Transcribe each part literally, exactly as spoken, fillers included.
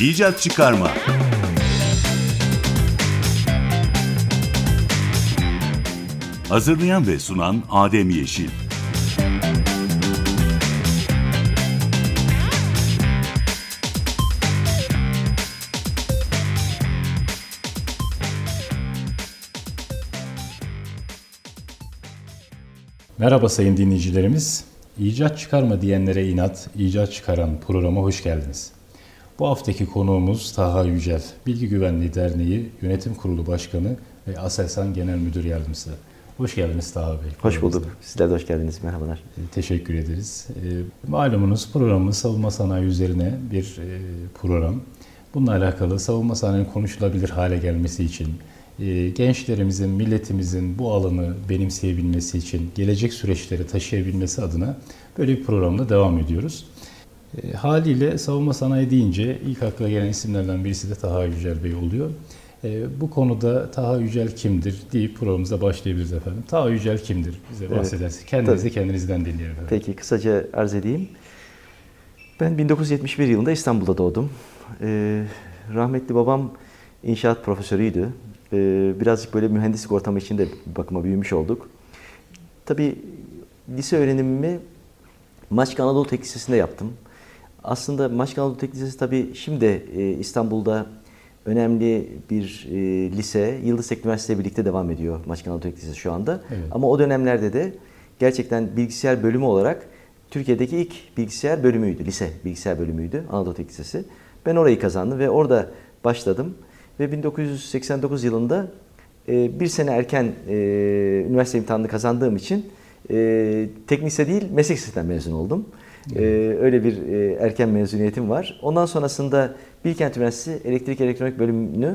İcat Çıkarma. Hazırlayan ve sunan Adem Yeşil. Merhaba sayın dinleyicilerimiz. İcat çıkarma diyenlere inat, icat çıkaran programa hoş geldiniz. Bu haftaki konuğumuz Taha Yücel, Bilgi Güvenliği Derneği Yönetim Kurulu Başkanı ve Aselsan Genel Müdür Yardımcısı. Hoş geldiniz Taha Bey. Hoş bulduk. Sizler de hoş geldiniz. Merhabalar. Teşekkür ederiz. E, malumunuz programımız savunma sanayi üzerine bir e, program. Bununla alakalı savunma sanayinin konuşulabilir hale gelmesi için, e, gençlerimizin, milletimizin bu alanı benimseyebilmesi için, gelecek süreçleri taşıyabilmesi adına böyle bir programda devam ediyoruz. E, haliyle savunma sanayi deyince ilk akla gelen isimlerden birisi de Taha Yücel Bey oluyor. E, bu konuda Taha Yücel kimdir deyip programımıza başlayabiliriz efendim. Taha Yücel kimdir? Bize evet, bahsedersiniz. Kendinizi tabii. kendinizden dinleyelim efendim. Peki kısaca arz edeyim. Ben bin dokuz yüz yetmiş bir yılında İstanbul'da doğdum. Ee, rahmetli babam inşaat profesörüydü. Ee, birazcık böyle mühendislik ortamı içinde bir bakıma büyümüş olduk. Tabii lise öğrenimimi Maçka Anadolu Teknik Lisesi'nde yaptım. Aslında Maçka Anadolu Teknik Lisesi tabii şimdi e, İstanbul'da önemli bir e, lise. Yıldız Teknik Üniversitesi ile birlikte devam ediyor Maçka Anadolu Teknik Lisesi şu anda. Evet. Ama o dönemlerde de gerçekten bilgisayar bölümü olarak Türkiye'deki ilk bilgisayar bölümüydü. Lise bilgisayar bölümüydü Anadolu Teknik Lisesi. Ben orayı kazandım ve orada başladım. Ve bin dokuz yüz seksen dokuz yılında e, bir sene erken e, üniversite imtihanını kazandığım için e, teknik lise değil meslek lisesinden mezun oldum. Ee, öyle bir e, erken mezuniyetim var. Ondan sonrasında Bilkent Üniversitesi Elektrik Elektronik bölümünü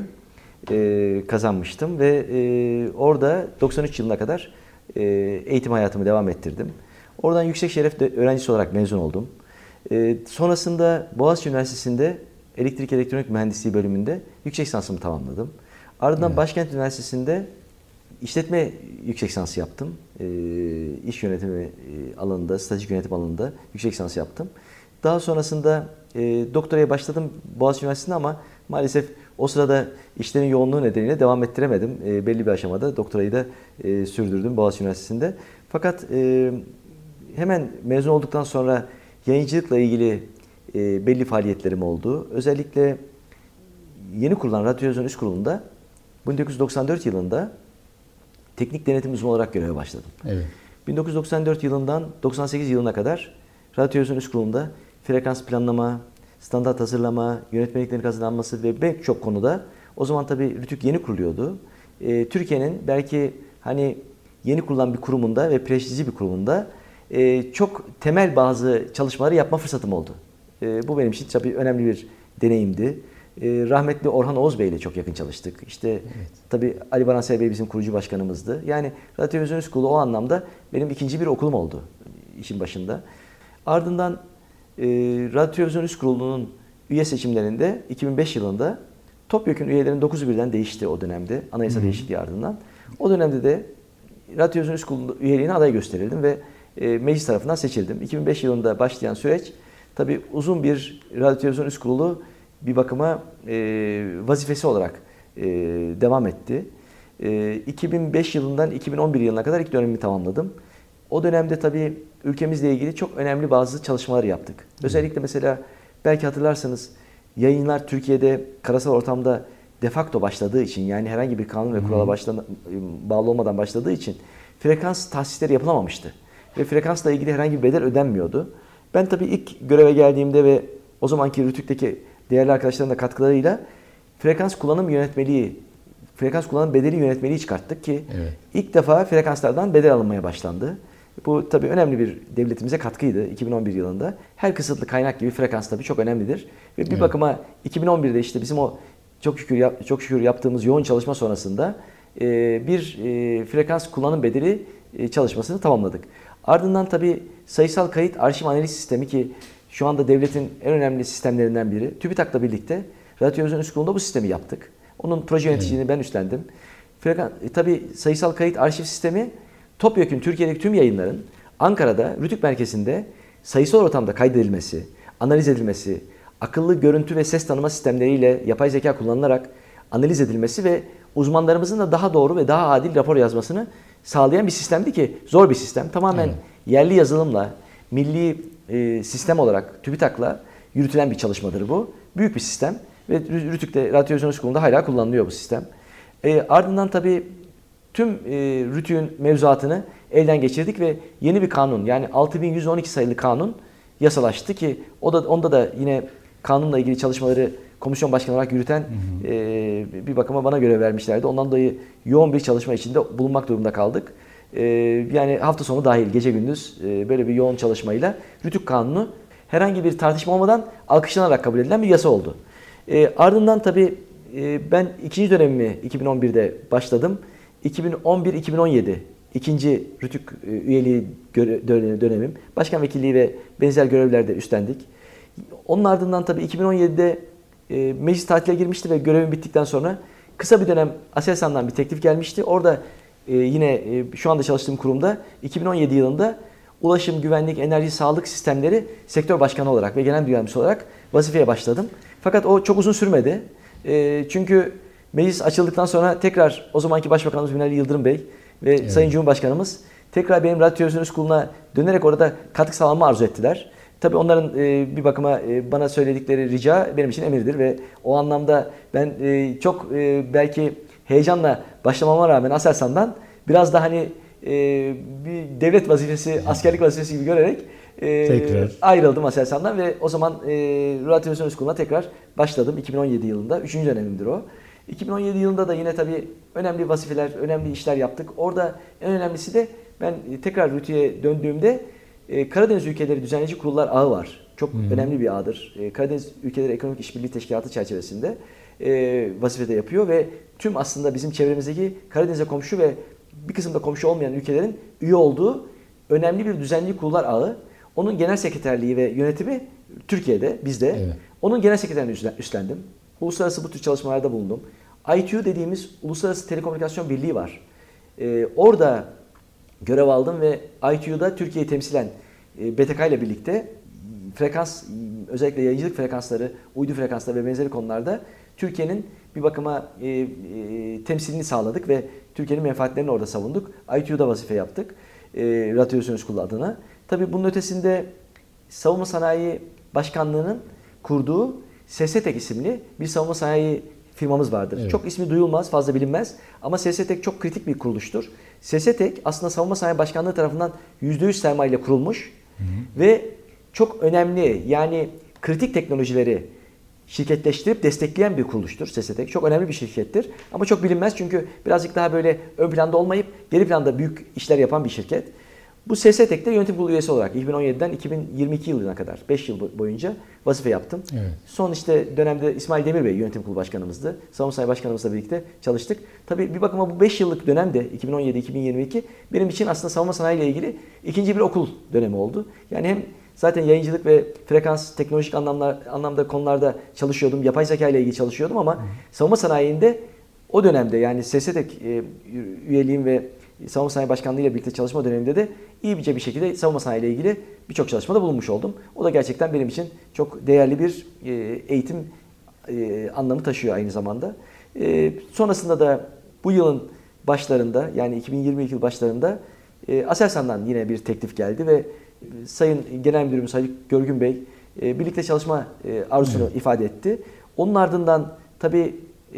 e, kazanmıştım ve e, orada doksan üç yılına kadar e, eğitim hayatımı devam ettirdim. Oradan yüksek şeref öğrencisi olarak mezun oldum. E, sonrasında Boğaziçi Üniversitesi'nde Elektrik Elektronik Mühendisliği bölümünde yüksek lisansımı tamamladım. Ardından evet. Başkent Üniversitesi'nde İşletme yüksek lisansı yaptım. E, iş yönetimi alanında, stratejik yönetim alanında yüksek lisans yaptım. Daha sonrasında e, doktoraya başladım Boğaziçi Üniversitesi'nde ama maalesef o sırada işlerin yoğunluğu nedeniyle devam ettiremedim. E, belli bir aşamada doktorayı da e, sürdürdüm Boğaziçi Üniversitesi'nde. Fakat e, hemen mezun olduktan sonra yayıncılıkla ilgili e, belli faaliyetlerim oldu. Özellikle yeni kurulan Radyo Televizyon Üst Kurulu'nda bin dokuz yüz doksan dört yılında teknik denetim uzmanı olarak göreve başladım. Evet. bin dokuz yüz doksan dört yılından doksan sekiz yılına kadar Radyo Televizyon Üst Kurulu'nda frekans planlama, standart hazırlama, yönetmeliklerin kazanılması ve pek çok konuda o zaman tabii RTÜK yeni kuruluyordu. E, Türkiye'nin belki hani yeni kurulan bir kurumunda ve prestijli bir kurumunda e, çok temel bazı çalışmaları yapma fırsatım oldu. E, bu benim için tabii önemli bir deneyimdi. Rahmetli Orhan Oğuz Bey ile çok yakın çalıştık. İşte evet. Tabii Ali Baransel Bey bizim kurucu başkanımızdı. Yani Radyo Televizyon Üst Kurulu o anlamda benim ikinci bir okulum oldu işin başında. Ardından e, Radyo Televizyon Üst Kurulu'nun üye seçimlerinde iki bin beş yılında TOPYEK'in üyelerinin dokuzu birden değişti o dönemde. Anayasa değişikliği ardından. O dönemde de Radyo Televizyon Üst Kurulu üyeliğine aday gösterildim ve e, meclis tarafından seçildim. iki bin beş yılında başlayan süreç tabii uzun bir Radyo Televizyon Üst Kurulu bir bakıma e, vazifesi olarak e, devam etti. E, iki bin beş yılından iki bin on bir yılına kadar ilk dönemimi tamamladım. O dönemde tabii ülkemizle ilgili çok önemli bazı çalışmalar yaptık. Özellikle mesela belki hatırlarsanız yayınlar Türkiye'de karasal ortamda de facto başladığı için yani herhangi bir kanun ve kurala başla, bağlı olmadan başladığı için frekans tahsisleri yapılamamıştı. Ve frekansla ilgili herhangi bir bedel ödenmiyordu. Ben tabii ilk göreve geldiğimde ve o zamanki RTÜK'teki değerli arkadaşların da katkılarıyla frekans kullanım yönetmeliği, frekans kullanım bedeli yönetmeliği çıkarttık ki evet. ilk defa frekanslardan bedel alınmaya başlandı. Bu tabii önemli bir devletimize katkıydı iki bin on bir yılında. Her kısıtlı kaynak gibi frekans tabii çok önemlidir. Ve bir evet. bakıma iki bin on birde işte bizim o çok şükür çok şükür yaptığımız yoğun çalışma sonrasında bir frekans kullanım bedeli çalışmasını tamamladık. Ardından tabii sayısal kayıt arşiv analiz sistemi ki şu anda devletin en önemli sistemlerinden biri. TÜBİTAK'la birlikte Radyo Televizyon Üst Kurulu'nda bu sistemi yaptık. Onun proje yöneticiliğini evet. ben üstlendim. Frekan, e, tabii sayısal kayıt arşiv sistemi TOPYEK'ün Türkiye'deki tüm yayınların Ankara'da RTÜK merkezinde sayısal ortamda kaydedilmesi, analiz edilmesi, akıllı görüntü ve ses tanıma sistemleriyle yapay zeka kullanılarak analiz edilmesi ve uzmanlarımızın da daha doğru ve daha adil rapor yazmasını sağlayan bir sistemdi ki zor bir sistem. Tamamen evet. yerli yazılımla, milli e, sistem olarak TÜBİTAK'la yürütülen bir çalışmadır bu. Büyük bir sistem ve Rütük'te, Radyo Televizyon Üskulu'nda hala kullanılıyor bu sistem. E, ardından tabii tüm e, Rütük'ün mevzuatını elden geçirdik ve yeni bir kanun, yani altı bin yüz on iki sayılı kanun yasalaştı ki o da onda da yine kanunla ilgili çalışmaları komisyon başkanı olarak yürüten hı hı. E, bir bakıma bana görev vermişlerdi. Ondan dolayı yoğun bir çalışma içinde bulunmak durumunda kaldık. E, yani hafta sonu dahil gece gündüz e, böyle bir yoğun çalışmayla Rütük Kanunu herhangi bir tartışma olmadan alkışlanarak kabul edilen bir yasa oldu. E, ardından tabii e, ben ikinci dönemimi iki bin on birde başladım. iki bin on bir iki bin on yedi ikinci Rütük üyeliği dönemim. Başkan vekilliği ve benzer görevlerde üstlendik. Onun ardından tabii iki bin on yedide e, meclis tatile girmişti ve görevim bittikten sonra kısa bir dönem Aselsan'dan bir teklif gelmişti. Orada e, yine e, şu anda çalıştığım kurumda iki bin on yedi yılında Ulaşım, Güvenlik, Enerji, Sağlık Sistemleri Sektör Başkanı olarak ve Genel Müdür Yardımcısı olarak vazifeye başladım. Fakat o çok uzun sürmedi. E, çünkü meclis açıldıktan sonra tekrar o zamanki Başbakanımız Binali Yıldırım Bey ve evet. Sayın Cumhurbaşkanımız tekrar benim Radyo Televizyon Üskulu'na dönerek orada katkı sağlamamı arzu ettiler. Tabii onların e, bir bakıma e, bana söyledikleri rica benim için emirdir ve o anlamda ben e, çok e, belki heyecanla başlamama rağmen Aselsan'dan biraz da hani e, bir devlet vazifesi, askerlik vazifesi gibi görerek e, ayrıldım Aselsan'dan ve o zaman e, Radyo Televizyon Üskulu'na tekrar başladım iki bin on yedi yılında. Üçüncü dönemimdir o. iki bin on yedi yılında da yine tabii önemli vazifeler, önemli işler yaptık. Orada en önemlisi de ben tekrar Rütük'e döndüğümde Karadeniz Ülkeleri Düzenleyici Kurullar Ağı var. Çok hmm. önemli bir ağdır. Karadeniz Ülkeleri Ekonomik İşbirliği Teşkilatı çerçevesinde vazifede yapıyor ve tüm aslında bizim çevremizdeki Karadeniz'e komşu ve bir kısımda komşu olmayan ülkelerin üye olduğu önemli bir düzenleyici kurullar ağı. Onun genel sekreterliği ve yönetimi Türkiye'de, bizde. Evet. Onun genel sekreterliğini üstlendim. Uluslararası bu tür çalışmalarda bulundum. I T U dediğimiz Uluslararası Telekomünikasyon Birliği var. Ee, orada görev aldım ve I T U'da Türkiye'yi temsilen e, B T K ile birlikte frekans, özellikle yayıncılık frekansları, uydu frekansları ve benzeri konularda Türkiye'nin bir bakıma e, e, temsilini sağladık ve Türkiye'nin menfaatlerini orada savunduk. I T U'da vazife yaptık. E, Radyo Televizyon Üskulu adına. Tabii bunun ötesinde Savunma Sanayi Başkanlığı'nın kurduğu SESETEK isimli bir savunma sanayi firmamız vardır. Evet. Çok ismi duyulmaz, fazla bilinmez ama SESETEK çok kritik bir kuruluştur. SESETEK aslında Savunma Sanayi Başkanlığı tarafından yüzde yüz sermaye ile kurulmuş hı hı. ve çok önemli, yani kritik teknolojileri şirketleştirip destekleyen bir kuruluştur SESETEK. Çok önemli bir şirkettir ama çok bilinmez çünkü birazcık daha böyle ön planda olmayıp geri planda büyük işler yapan bir şirket. Bu SESETEK'te yönetim kurulu üyesi olarak iki bin on yediden iki bin yirmi iki yılına kadar beş yıl boyunca vazife yaptım. Evet. Son işte dönemde İsmail Demir Bey yönetim kurulu başkanımızdı. Savunma Sanayi Başkanımızla birlikte çalıştık. Tabii bir bakıma bu beş yıllık dönemde iki bin on yedi iki bin yirmi iki benim için aslında savunma sanayi ile ilgili ikinci bir okul dönemi oldu. Yani hem zaten yayıncılık ve frekans teknolojik anlamlar, anlamda konularda çalışıyordum. Yapay zeka ile ilgili çalışıyordum ama Hı. savunma sanayinde o dönemde yani SESETEK e, üyeliğim ve Savunma Sanayi Başkanlığı ile birlikte çalışma döneminde de iyi bir şekilde savunma sanayi ile ilgili birçok çalışmada bulunmuş oldum. O da gerçekten benim için çok değerli bir eğitim anlamı taşıyor aynı zamanda. Sonrasında da bu yılın başlarında yani iki bin yirmi iki yıl başlarında Aselsan'dan yine bir teklif geldi ve Sayın Genel Müdürümüz Haluk Görgün Bey birlikte çalışma arzusunu evet. ifade etti. Onun ardından tabii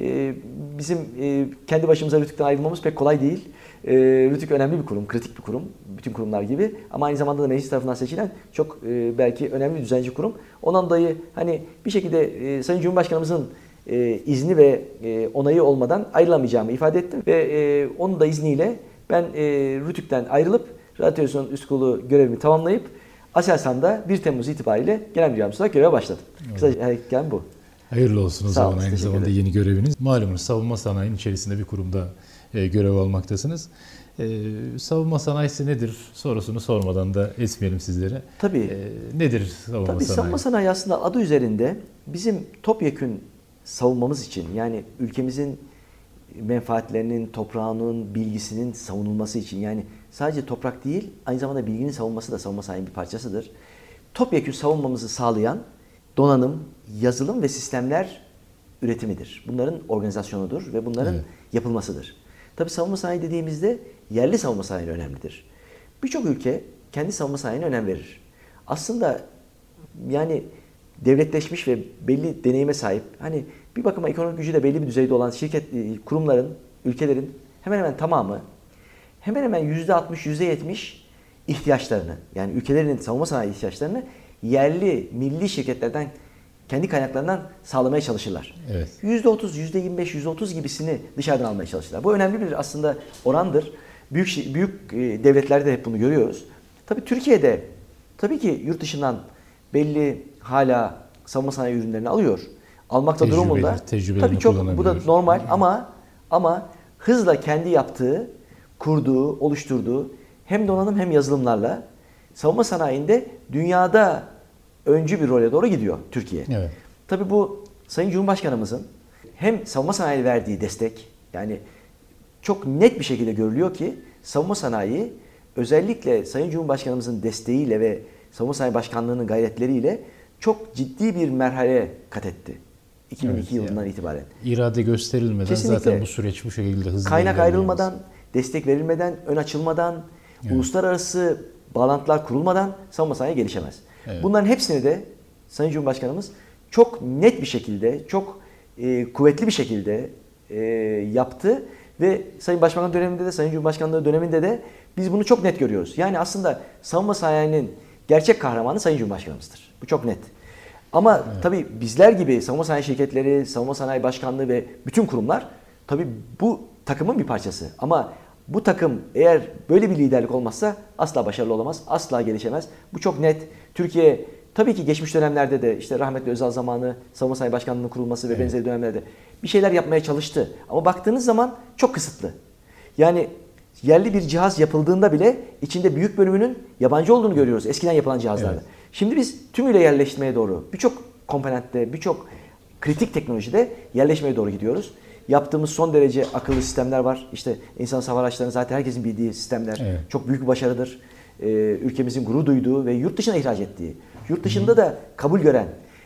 bizim kendi başımıza Rütük'ten ayrılmamız pek kolay değil. Rütük önemli bir kurum, kritik bir kurum, bütün kurumlar gibi ama aynı zamanda da meclis tarafından seçilen çok e, belki önemli bir düzenci kurum. Ondan dolayı hani bir şekilde e, Sayın Cumhurbaşkanımızın e, izni ve e, onayı olmadan ayrılamayacağımı ifade ettim ve e, onun da izniyle ben e, Rütük'ten ayrılıp Radyo Televizyon Üskulu görevimi tamamlayıp Aselsan'da bir Temmuz itibariyle Genel Müdür Yardımcısı olarak göreve başladım. Evet. Kısaca hikayem bu. Hayırlı olsun o Sağ zaman olun, aynı zamanda ederim. Yeni göreviniz. Malumunuz savunma sanayinin içerisinde bir kurumda e, görev almaktasınız. E, savunma sanayisi nedir sorusunu sormadan da etmeyelim sizlere. Tabii. E, nedir savunma Tabii, sanayi? Savunma sanayi aslında adı üzerinde bizim topyekün savunmamız için yani ülkemizin menfaatlerinin, toprağının, bilgisinin savunulması için yani sadece toprak değil aynı zamanda bilginin savunması da savunma sanayinin bir parçasıdır. Topyekün savunmamızı sağlayan donanım, yazılım ve sistemler üretimidir. Bunların organizasyonudur ve bunların evet. yapılmasıdır. Tabii savunma sanayi dediğimizde yerli savunma sanayi önemlidir. Birçok ülke kendi savunma sanayine önem verir. Aslında yani devletleşmiş ve belli deneyime sahip, hani bir bakıma ekonomik gücü de belli bir düzeyde olan şirket, kurumların, ülkelerin hemen hemen tamamı hemen hemen yüzde altmış, yüzde yetmiş ihtiyaçlarını, yani ülkelerinin savunma sanayi ihtiyaçlarını yerli, milli şirketlerden, kendi kaynaklarından sağlamaya çalışırlar. Evet. yüzde otuz, yüzde yirmi beş, yüzde otuz gibisini dışarıdan almaya çalışırlar. Bu önemli bir aslında orandır. Büyük büyük devletlerde hep bunu görüyoruz. Tabii Türkiye'de tabii ki yurt dışından belli hala savunma sanayi ürünlerini alıyor. Almakta Tecrübeli, durumunda. Tecrübelerini Tabii çok bu da normal ama ama hızla kendi yaptığı, kurduğu, oluşturduğu hem donanım hem yazılımlarla savunma sanayinde dünyada öncü bir role doğru gidiyor Türkiye. Evet. Tabii bu Sayın Cumhurbaşkanımızın hem savunma sanayi verdiği destek, yani çok net bir şekilde görülüyor ki savunma sanayi özellikle Sayın Cumhurbaşkanımızın desteğiyle ve Savunma Sanayi Başkanlığı'nın gayretleriyle çok ciddi bir merhale kat etti. iki bin iki evet, yılından yani. itibaren. İrade gösterilmeden kesinlikle zaten bu süreç bu şekilde hızlı. Kaynak ayrılmadan, destek verilmeden, ön açılmadan, evet. uluslararası bağlantılar kurulmadan savunma sanayi gelişemez. Evet. Bunların hepsini de Sayın Cumhurbaşkanımız çok net bir şekilde, çok e, kuvvetli bir şekilde e, yaptı ve Sayın Başbakan döneminde de, Sayın Cumhurbaşkanlığı döneminde de biz bunu çok net görüyoruz. Yani aslında savunma sanayinin gerçek kahramanı Sayın Cumhurbaşkanımızdır. Bu çok net. Ama evet. tabii bizler gibi savunma sanayi şirketleri, savunma sanayi başkanlığı ve bütün kurumlar tabii bu takımın bir parçası. Ama bu takım eğer böyle bir liderlik olmazsa asla başarılı olamaz, asla gelişemez. Bu çok net. Türkiye tabii ki geçmiş dönemlerde de işte rahmetli Özal zamanı savunma sanayi başkanlığının kurulması ve evet. benzeri dönemlerde bir şeyler yapmaya çalıştı. Ama baktığınız zaman çok kısıtlı. Yani yerli bir cihaz yapıldığında bile içinde büyük bölümünün yabancı olduğunu görüyoruz eskiden yapılan cihazlarda. Evet. Şimdi biz tümüyle yerleştirmeye doğru birçok komponentte, birçok kritik teknolojide yerleşmeye doğru gidiyoruz. Yaptığımız son derece akıllı sistemler var. İşte insan hava araçlarının zaten herkesin bildiği sistemler. Evet. Çok büyük bir başarıdır. Ee, ülkemizin gurur duyduğu ve yurt dışına ihraç ettiği, yurt dışında da kabul gören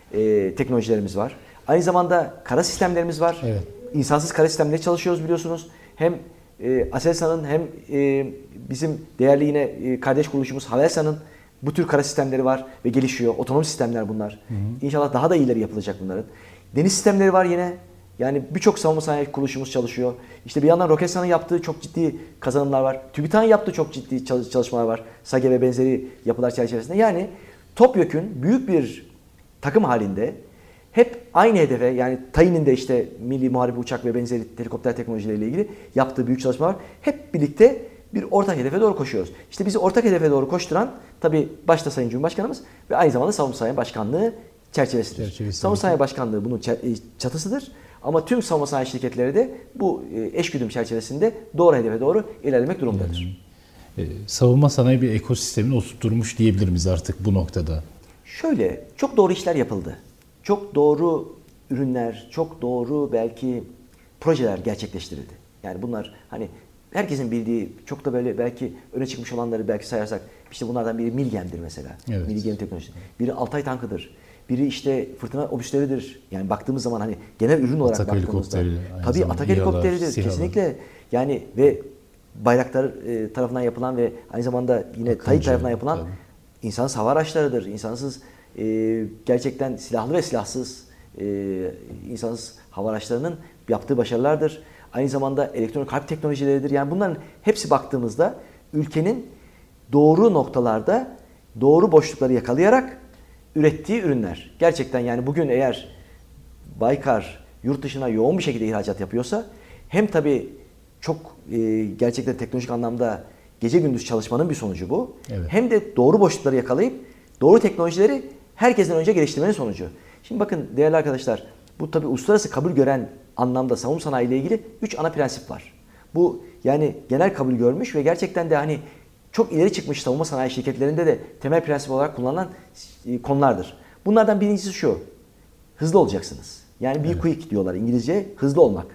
e, teknolojilerimiz var. Aynı zamanda kara sistemlerimiz var. Evet. İnsansız kara sistemleri çalışıyoruz biliyorsunuz. Hem e, Aselsan'ın hem e, bizim değerli yine e, kardeş kuruluşumuz Havelsan'ın bu tür kara sistemleri var ve gelişiyor. Otonom sistemler bunlar. Hı hı. İnşallah daha da iyileri yapılacak bunların. Deniz sistemleri var yine. Yani birçok savunma sanayi kuruluşumuz çalışıyor. İşte bir yandan Roketsan'ın yaptığı çok ciddi kazanımlar var. TÜBİTAK'ın yaptığı çok ciddi çalışmalar var. SAGE ve benzeri yapılar çerçevesinde. Yani topyekün büyük bir takım halinde hep aynı hedefe, yani TAİ'nin de işte milli muharebe uçak ve benzeri helikopter teknolojileriyle ilgili yaptığı büyük çalışmalar var. Hep birlikte bir ortak hedefe doğru koşuyoruz. İşte bizi ortak hedefe doğru koşturan tabii başta Sayın Cumhurbaşkanımız ve aynı zamanda Savunma Sanayi Başkanlığı çerçevesidir. Çerçevesi. Savunma Sanayi Başkanlığı bunun çatısıdır. Ama tüm savunma sanayi şirketleri de bu eşgüdüm çerçevesinde doğru hedefe doğru ilerlemek durumundadır. Yani, e, savunma sanayi bir ekosistemini oturtmuş diyebilir miyiz artık bu noktada? Şöyle, çok doğru işler yapıldı. Çok doğru ürünler, çok doğru belki projeler gerçekleştirildi. Yani bunlar hani herkesin bildiği, çok da böyle belki öne çıkmış olanları belki sayarsak, işte bunlardan biri Milgem'dir mesela. Evet. Milgem teknolojisi. Biri Altay tankıdır. Biri işte fırtına obüsleridir. Yani baktığımız zaman hani genel ürün olarak Atak baktığımızda. Tabii Atak helikopteridir sihalar. Kesinlikle. Yani ve Bayraktar e, tarafından yapılan ve aynı zamanda yine TAİ tarafından yapılan tabii. insansız hava araçlarıdır. İnsansız e, gerçekten silahlı ve silahsız e, insansız hava araçlarının yaptığı başarılardır. Aynı zamanda elektronik harp teknolojileridir. Yani bunların hepsi baktığımızda ülkenin doğru noktalarda doğru boşlukları yakalayarak ürettiği ürünler. Gerçekten yani bugün eğer Baykar yurt dışına yoğun bir şekilde ihracat yapıyorsa hem tabii çok e, gerçekten teknolojik anlamda gece gündüz çalışmanın bir sonucu bu. Evet. Hem de doğru boşlukları yakalayıp doğru teknolojileri herkesten önce geliştirmenin sonucu. Şimdi bakın değerli arkadaşlar, bu tabii uluslararası kabul gören anlamda savunma sanayi ile ilgili üç ana prensip var. Bu yani genel kabul görmüş ve gerçekten de hani çok ileri çıkmış savunma sanayi şirketlerinde de temel prensip olarak kullanılan konulardır. Bunlardan birincisi şu: hızlı olacaksınız. Yani be evet. quick diyorlar İngilizce, hızlı olmak.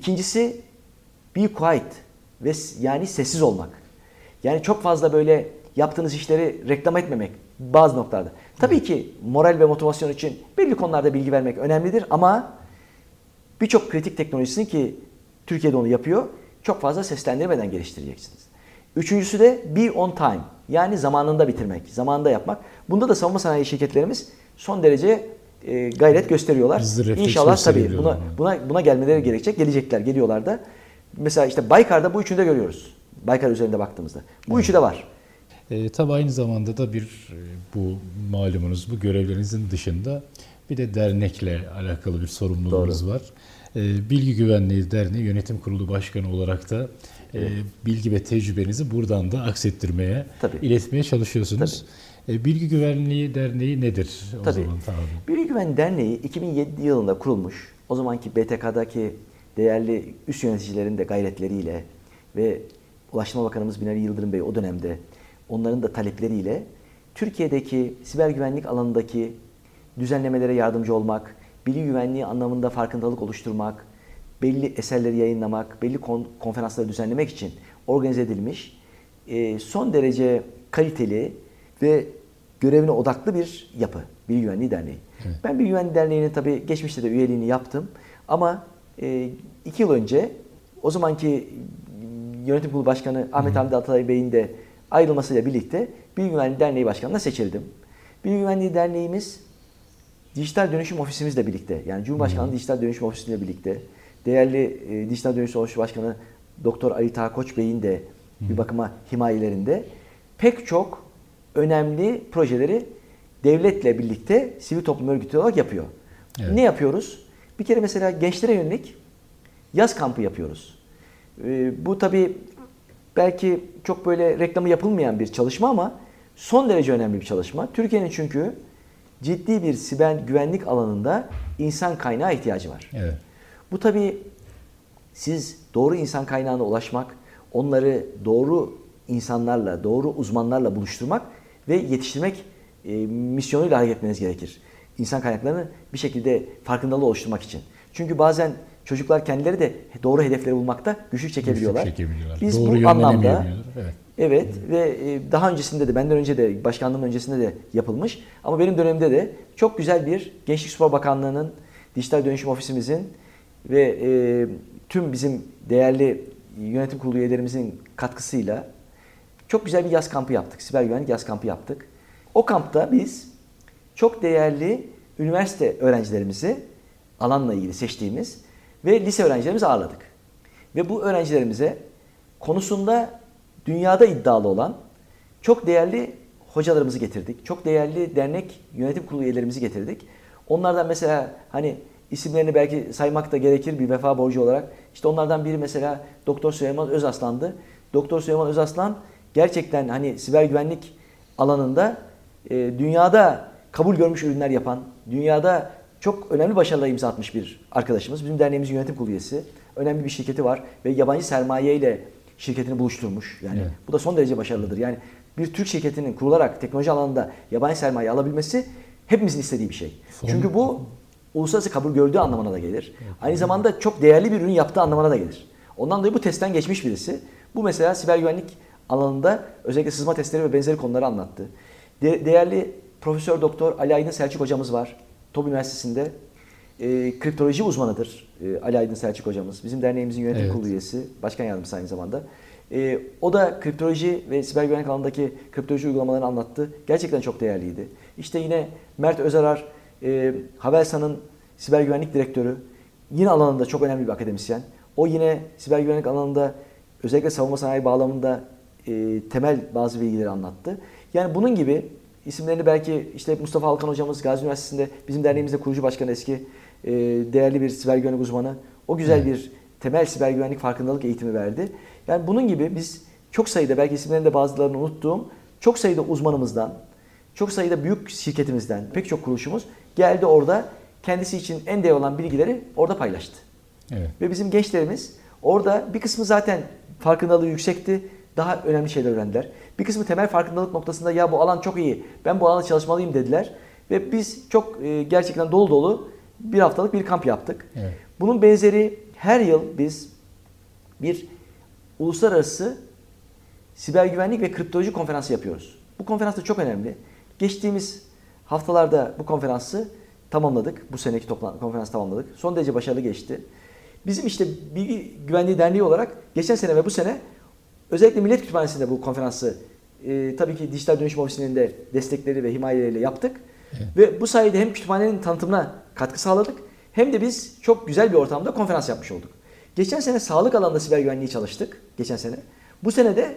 İkincisi be quiet ve yani sessiz olmak. Yani çok fazla böyle yaptığınız işleri reklam etmemek bazı noktalarda. Tabii ki moral ve motivasyon için belli konularda bilgi vermek önemlidir ama birçok kritik teknolojisini ki Türkiye'de onu yapıyor, çok fazla seslendirmeden geliştireceksiniz. Üçüncüsü de be on time, yani zamanında bitirmek, zamanında yapmak. Bunda da savunma sanayi şirketlerimiz son derece e, gayret gösteriyorlar. İnşallah tabii buna, buna, buna gelmeleri gerekecek. Gelecekler, geliyorlar da. Mesela işte Baykar'da bu üçünü de görüyoruz. Baykar üzerinde baktığımızda. Bu evet. Üçü de var. E, tabii aynı zamanda da bir bu malumunuz bu görevlerinizin dışında bir de dernekle alakalı bir sorumluluğunuz Doğru. var. E, Bilgi Güvenliği Derneği Yönetim Kurulu Başkanı olarak da evet. e, bilgi ve tecrübenizi buradan da aksettirmeye, Tabii. iletmeye çalışıyorsunuz. Tabii. E, Bilgi Güvenliği Derneği nedir o Tabii. zaman? Tabii. Bilgi Güvenliği Derneği iki bin yedi yılında kurulmuş. O zamanki B T K'daki değerli üst yöneticilerin de gayretleriyle ve Ulaştırma Bakanımız Binali Yıldırım Bey o dönemde onların da talepleriyle Türkiye'deki siber güvenlik alanındaki düzenlemelere yardımcı olmak, bilgi güvenliği anlamında farkındalık oluşturmak, belli eserleri yayınlamak, belli kon- konferansları düzenlemek için organize edilmiş e, son derece kaliteli ve görevine odaklı bir yapı. Bilgi Güvenliği Derneği. Evet. Ben Bilgi Güvenliği Derneği'nin tabii geçmişte de üyeliğini yaptım ama e, iki yıl önce o zamanki Yönetim Kurulu Başkanı Ahmet Hamdi Atalay Bey'in de ayrılmasıyla birlikte Bilgi Güvenliği Derneği Başkanı'na seçildim. Bilgi Güvenliği Derneğimiz Dijital Dönüşüm Ofisimizle birlikte, yani Cumhurbaşkanlığı hmm. Dijital Dönüşüm Ofisi'yle birlikte, değerli e, Dijital Dönüşüm Ofisi Başkanı Doktor Ali Taha Koç Bey'in de hmm. bir bakıma himayelerinde pek çok önemli projeleri devletle birlikte sivil toplum örgütü olarak yapıyor. Evet. Ne yapıyoruz? Bir kere mesela gençlere yönelik yaz kampı yapıyoruz. E, bu tabii belki çok böyle reklamı yapılmayan bir çalışma ama son derece önemli bir çalışma. Türkiye'nin çünkü ciddi bir siber güvenlik alanında insan kaynağı ihtiyacı var. Evet. Bu tabii siz doğru insan kaynağına ulaşmak, onları doğru insanlarla, doğru uzmanlarla buluşturmak ve yetiştirmek e, misyonuyla hareket etmeniz gerekir. İnsan kaynaklarını bir şekilde farkındalığı oluşturmak için. Çünkü bazen çocuklar kendileri de doğru hedefleri bulmakta güçlük çekebiliyorlar. Güçlük çekebiliyorlar. Biz doğru bu anlamda evet, evet hmm. ve daha öncesinde de benden önce de başkanlığım öncesinde de yapılmış ama benim dönemimde de çok güzel bir Gençlik Spor Bakanlığı'nın, Dijital Dönüşüm Ofisimizin ve e, tüm bizim değerli yönetim kurulu üyelerimizin katkısıyla çok güzel bir yaz kampı yaptık. Siber güvenlik yaz kampı yaptık. O kampta biz çok değerli üniversite öğrencilerimizi alanla ilgili seçtiğimiz ve lise öğrencilerimizi ağırladık. Ve bu öğrencilerimize konusunda dünyada iddialı olan çok değerli hocalarımızı getirdik. Çok değerli dernek yönetim kurulu üyelerimizi getirdik. Onlardan mesela hani isimlerini belki saymak da gerekir bir vefa borcu olarak. İşte onlardan biri mesela Doktor Süleyman Özaslan'dı. Doktor Süleyman Özaslan gerçekten hani siber güvenlik alanında e, dünyada kabul görmüş ürünler yapan, dünyada çok önemli başarılar imza atmış bir arkadaşımız. Bizim derneğimizin yönetim kurulu üyesi. Önemli bir şirketi var ve yabancı sermaye ile şirketini buluşturmuş. Yani evet. Bu da son derece başarılıdır. Yani bir Türk şirketinin kurularak teknoloji alanında yabancı sermaye alabilmesi hepimizin istediği bir şey. Son... Çünkü bu uluslararası kabul gördüğü anlamına da gelir. Evet. Aynı zamanda çok değerli bir ürün yaptığı anlamına da gelir. Ondan dolayı bu testten geçmiş birisi. Bu mesela siber güvenlik alanında özellikle sızma testleri ve benzeri konuları anlattı. De- değerli Profesör Doktor Ali Aydın Selçuk hocamız var. TOB Üniversitesi'nde e, kriptoloji uzmanıdır e, Ali Aydın Selçuk hocamız. Bizim derneğimizin yönetim evet. kurulu üyesi, başkan yardımcısı aynı zamanda. E, o da kriptoloji ve siber güvenlik alanındaki kriptoloji uygulamalarını anlattı. Gerçekten çok değerliydi. İşte yine Mert Özarar, e, Havelsan'ın siber güvenlik direktörü. Yine alanında çok önemli bir akademisyen. O yine siber güvenlik alanında özellikle savunma sanayi bağlamında e, temel bazı bilgileri anlattı. Yani bunun gibi isimlerini belki işte Mustafa Halkan hocamız Gazi Üniversitesi'nde bizim derneğimizde kurucu başkanı eski e, değerli bir siber güvenlik uzmanı. O güzel evet. bir temel siber güvenlik farkındalık eğitimi verdi. Yani bunun gibi biz çok sayıda belki isimlerini de bazılarını unuttuğum çok sayıda uzmanımızdan, çok sayıda büyük şirketimizden pek çok kuruluşumuz geldi orada kendisi için en değerli olan bilgileri orada paylaştı. Evet. Ve bizim gençlerimiz orada bir kısmı zaten farkındalığı yüksekti. Daha önemli şeyler öğrendiler. Bir kısmı temel farkındalık noktasında ya bu alan çok iyi, ben bu alanda çalışmalıyım dediler. Ve biz çok e, gerçekten dolu dolu bir haftalık bir kamp yaptık. Evet. Bunun benzeri her yıl biz bir uluslararası siber güvenlik ve kriptoloji konferansı yapıyoruz. Bu konferans da çok önemli. Geçtiğimiz haftalarda bu konferansı tamamladık. Bu seneki toplantı konferansı tamamladık. Son derece başarılı geçti. Bizim işte Bilgi Güvenliği Derneği olarak geçen sene ve bu sene özellikle Millet Kütüphanesi'nde bu konferansı e, tabii ki Dijital Dönüşüm Ofisi'nin de destekleri ve himayeleriyle yaptık. Evet. Ve bu sayede hem kütüphanenin tanıtımına katkı sağladık hem de biz çok güzel bir ortamda konferans yapmış olduk. Geçen sene sağlık alanında siber güvenliği çalıştık. Geçen sene. Bu sene de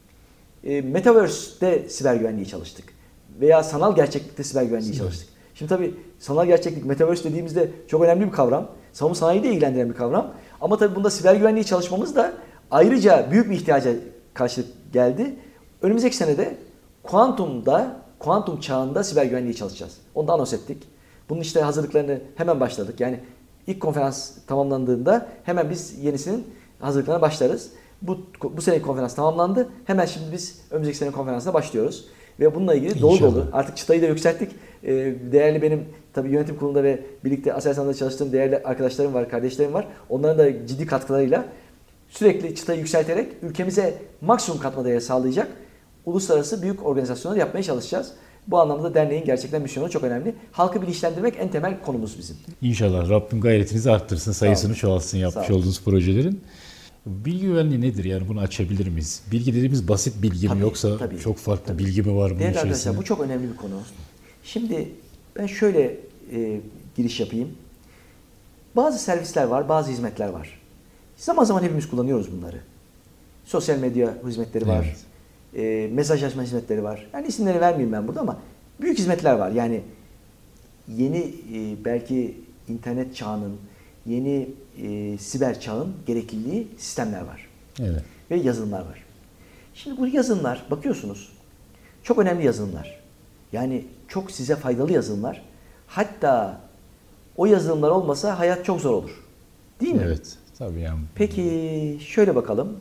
e, Metaverse'de siber güvenliği çalıştık. Veya sanal gerçeklikte siber güvenliği evet. çalıştık. Şimdi tabii sanal gerçeklik, Metaverse dediğimizde çok önemli bir kavram. Savunma sanayiyi de ilgilendiren bir kavram. Ama tabii bunda siber güvenliği çalışmamız da ayrıca büyük bir ihtiyaca karşılık geldi. Önümüzdeki senede kuantumda, kuantum çağında siber güvenliği çalışacağız. Onu da anons ettik. Bunun işte hazırlıklarını hemen başladık. Yani ilk konferans tamamlandığında hemen biz yenisinin hazırlıklarına başlarız. Bu, bu seneki konferans tamamlandı. Hemen şimdi biz önümüzdeki sene konferansına başlıyoruz. Ve bununla ilgili dolu İnşallah. dolu. Artık çıtayı da yükselttik. Ee, değerli benim tabii yönetim kurulunda ve birlikte Aselsan'da çalıştığım değerli arkadaşlarım var, kardeşlerim var. Onların da ciddi katkılarıyla sürekli çıtayı yükselterek ülkemize maksimum katma değeri sağlayacak uluslararası büyük organizasyonlar yapmaya çalışacağız. Bu anlamda derneğin gerçekten misyonu çok önemli. Halkı bilinçlendirmek en temel konumuz bizim. İnşallah Rabbim gayretinizi arttırsın, sayısını çoğaltsın yapmış olduğunuz projelerin. Bilgi güvenliği nedir? Yani bunu açabilir miyiz? Bilgi dediğimiz basit bilgi tabii, mi yoksa tabii, çok farklı tabii. bilgi mi var bunun Değerli içerisinde? arkadaşlar bu çok önemli bir konu. Şimdi ben şöyle e, giriş yapayım. Bazı servisler var, bazı hizmetler var. Zaman zaman hepimiz kullanıyoruz bunları. Sosyal medya hizmetleri var. Evet. E, mesajlaşma hizmetleri var. Yani isimleri vermeyeyim ben burada ama büyük hizmetler var. Yani yeni e, belki internet çağının, yeni e, siber çağın gerekliliği sistemler var. Evet. Ve yazılımlar var. Şimdi bu yazılımlar bakıyorsunuz çok önemli yazılımlar. Yani çok size faydalı yazılımlar. Hatta o yazılımlar olmasa hayat çok zor olur. Değil mi? Evet. Tabii yani. Peki şöyle bakalım.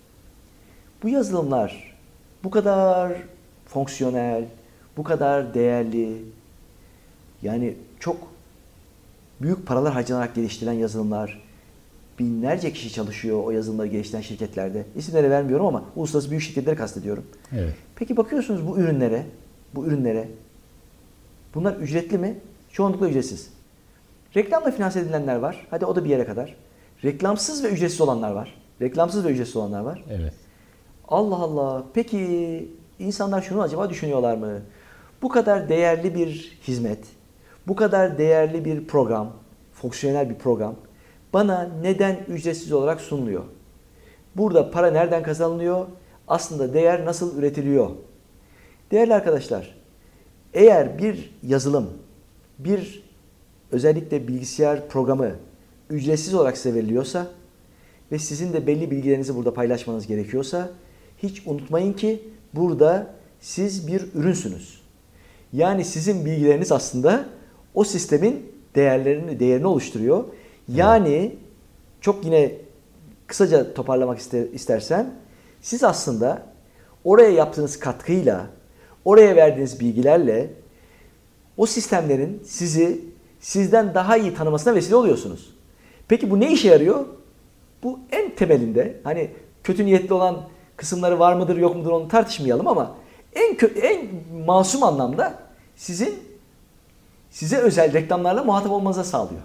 Bu yazılımlar bu kadar fonksiyonel, bu kadar değerli, yani çok büyük paralar harcanarak geliştirilen yazılımlar, binlerce kişi çalışıyor o yazılımları geliştiren şirketlerde. İsimleri vermiyorum ama uluslararası büyük şirketleri kastediyorum. Evet. Peki bakıyorsunuz bu ürünlere, bu ürünlere, bunlar ücretli mi? Çoğunlukla ücretsiz. Reklamla finanse edilenler var. Hadi o da bir yere kadar. Reklamsız ve ücretsiz olanlar var. Reklamsız ve ücretsiz olanlar var. Evet. Allah Allah. Peki insanlar şunu acaba düşünüyorlar mı? Bu kadar değerli bir hizmet, bu kadar değerli bir program, fonksiyonel bir program bana neden ücretsiz olarak sunuluyor? Burada para nereden kazanılıyor? Aslında değer nasıl üretiliyor? Değerli arkadaşlar, eğer bir yazılım, bir özellikle bilgisayar programı ücretsiz olarak size veriliyorsa ve sizin de belli bilgilerinizi burada paylaşmanız gerekiyorsa hiç unutmayın ki burada siz bir ürünsünüz. Yani sizin bilgileriniz aslında o sistemin değerlerini, değerini oluşturuyor. Yani evet. Çok yine kısaca toparlamak istersem siz aslında oraya yaptığınız katkıyla, oraya verdiğiniz bilgilerle o sistemlerin sizi sizden daha iyi tanımasına vesile oluyorsunuz. Peki bu ne işe yarıyor? Bu en temelinde hani kötü niyetli olan kısımları var mıdır yok mudur onu tartışmayalım ama en kö- en masum anlamda sizin size özel reklamlarla muhatap olmanıza sağlıyor.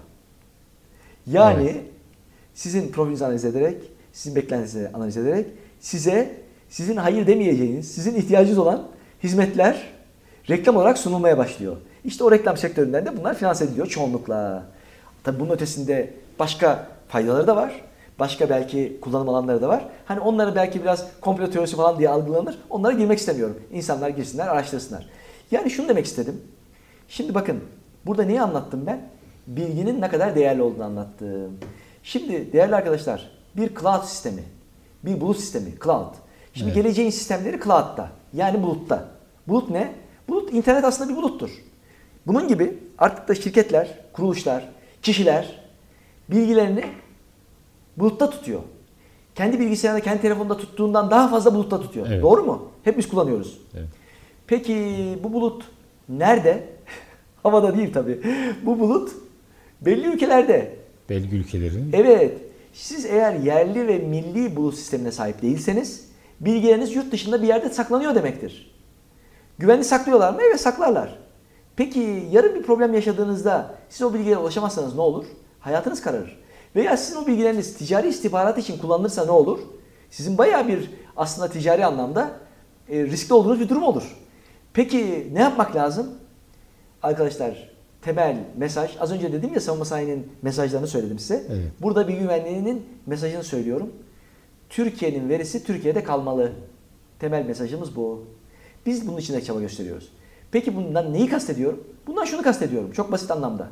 Yani evet. Sizin profilinizi analiz ederek, sizin beklentinizi analiz ederek size sizin hayır demeyeceğiniz, sizin ihtiyacınız olan hizmetler reklam olarak sunulmaya başlıyor. İşte o reklam sektöründen de bunlar finanse ediliyor çoğunlukla. Tabii bunun ötesinde başka faydaları da var. Başka belki kullanım alanları da var. Hani onları belki biraz komplo teorisi falan diye algılanır. Onlara girmek istemiyorum. İnsanlar girsinler, araştırsınlar. Yani şunu demek istedim. Şimdi bakın burada neyi anlattım ben? Bilginin ne kadar değerli olduğunu anlattım. Şimdi değerli arkadaşlar bir cloud sistemi, bir bulut sistemi, cloud. Şimdi evet. Geleceğin sistemleri cloud'da yani bulutta. Bulut ne? Bulut internet aslında bir buluttur. Bunun gibi artık da şirketler, kuruluşlar, kişiler bilgilerini bulutta tutuyor. Kendi bilgisayarında, kendi telefonunda tuttuğundan daha fazla bulutta tutuyor. Evet. Doğru mu? Hepimiz kullanıyoruz. Evet. Peki bu bulut nerede? Havada değil tabii. Bu bulut belli ülkelerde. Belli ülkelerin. Evet. Siz eğer yerli ve milli bulut sistemine sahip değilseniz Bilgileriniz yurt dışında bir yerde saklanıyor demektir. Güvenli saklıyorlar mı? Evet, saklarlar. Peki yarın bir problem yaşadığınızda siz o bilgilere ulaşamazsanız ne olur? Hayatınız kararır. Veya sizin o bilgileriniz ticari istihbarat için kullanılırsa ne olur? Sizin bayağı bir aslında ticari anlamda e, riskli olduğunuz bir durum olur. Peki ne yapmak lazım? Arkadaşlar temel mesaj, az önce dedim ya savunma sanayinin mesajlarını söyledim size. Evet. Burada bilgi güvenliğinin mesajını söylüyorum. Türkiye'nin verisi Türkiye'de kalmalı. Temel mesajımız bu. Biz bunun için de çaba gösteriyoruz. Peki bundan neyi kastediyorum? Bundan şunu kastediyorum. Çok basit anlamda.